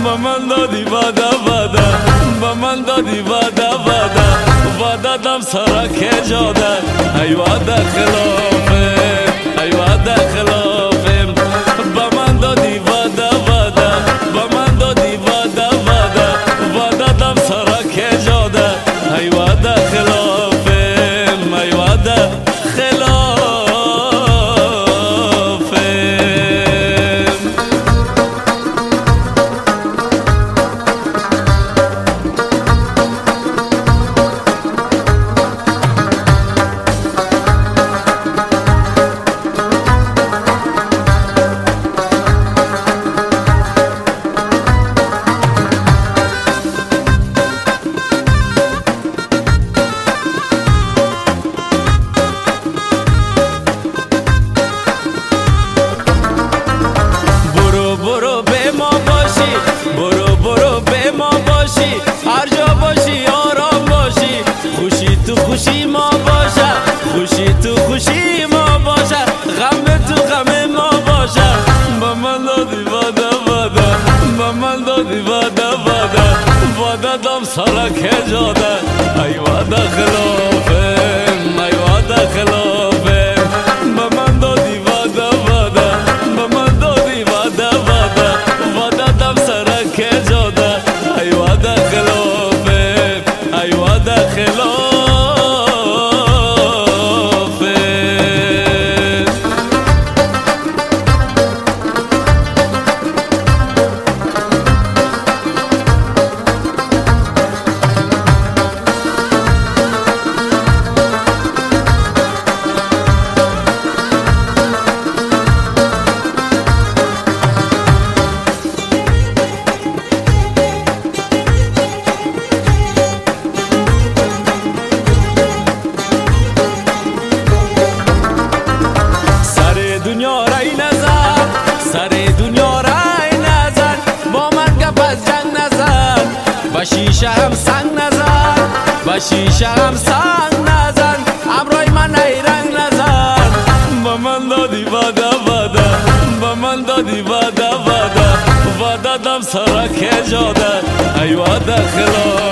با من دادی وعده وعده با من دادی وعده وعده وعده دم سرک جاده ای وعده خلافه ای وعده خلافه با من دادی وعده وعده با من دادی وعده وعده وعده دم سرک جاده ای وعده خلافه ای وعده خلافه برو به ما باشی برو برو به ما باشی هر جا باشی آرام باشی خوشی تو خوشی ما باشه خوشی تو خوشی ما باشه غم تو غم ما باشه با من دادی وعده وعده با من دادی وعده وعده وعده دم سرک جاده ای وعده خلافه ای وعده خلافه با من دادی وعده وعده با من دادی وعده وعده وعده دم سرک جاده ای وعده خلافه ای وعده خلافه دنیا رای نزن سر دنیا رای نزن با من گپ از جنگ نزن با شیشه هم سنگ نزن با شیشه هم سنگ نزن امروی من ای رنگ نزن با من دادی وعده وعده با من دادی وعده وعده وعده دم سرک جاده ای وعده خلاف